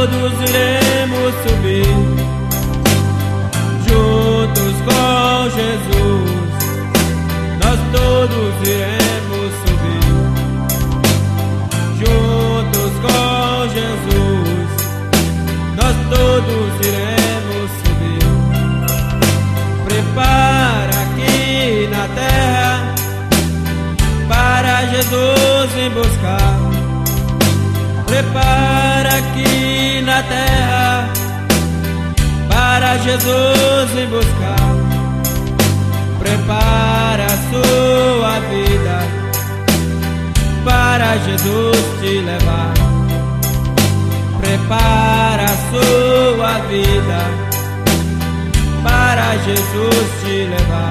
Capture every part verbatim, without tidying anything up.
todos iremos subir juntos com Jesus. Nós todos iremos subir juntos com Jesus. Nós todos iremos subir. Prepara aqui na terra para Jesus vir buscar. Prepara aqui na terra para Jesus vir buscar. Prepara a sua vida para Jesus te levar. Prepara a sua vida para Jesus te levar.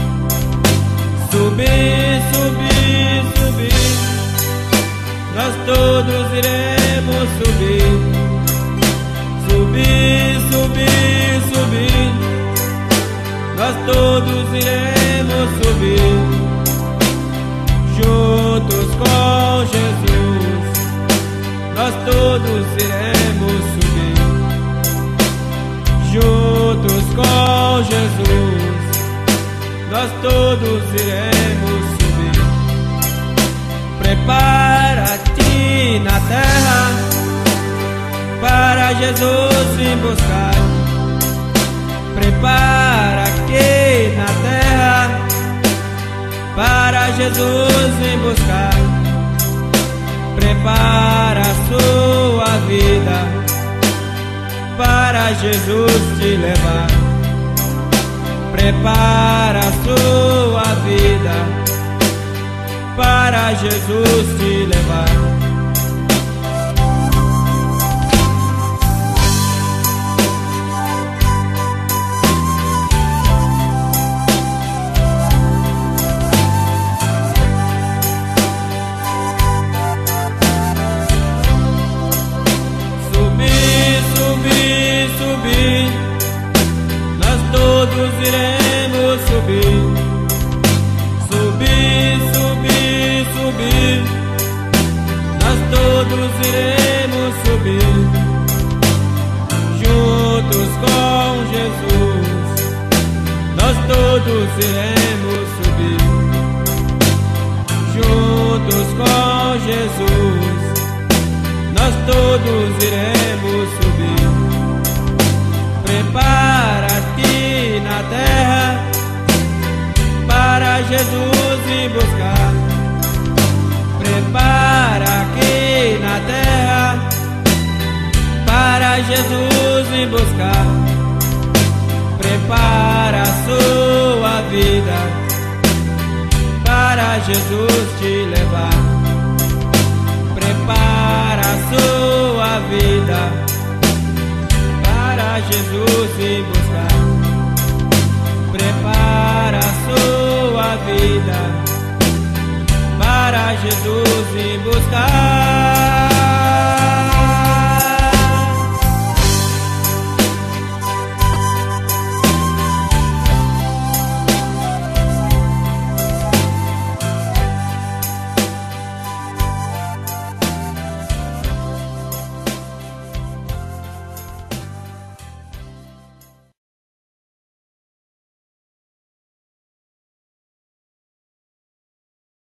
Subir, subir, subir. Nós todos iremos subir. Subir, subir, subir. Nós todos iremos subir juntos com Jesus. Nós todos iremos subir juntos com Jesus. Nós todos iremos subir. Prepara-te na terra para Jesus vir buscar. Prepara aqui na terra para Jesus vir buscar. Prepara a sua vida para Jesus te levar. Prepara a sua vida para Jesus te levar. Todos iremos subir, subir, subir, subir. Nós todos iremos subir juntos com Jesus. Nós todos iremos subir juntos com Jesus. Nós todos iremos subir. Prepara-te na terra para Jesus ir buscar. Prepara aqui na terra para Jesus ir buscar. Prepara a sua vida para Jesus te levar. Prepara a sua vida para Jesus vir buscar. Prepara a sua vida para Jesus vir buscar.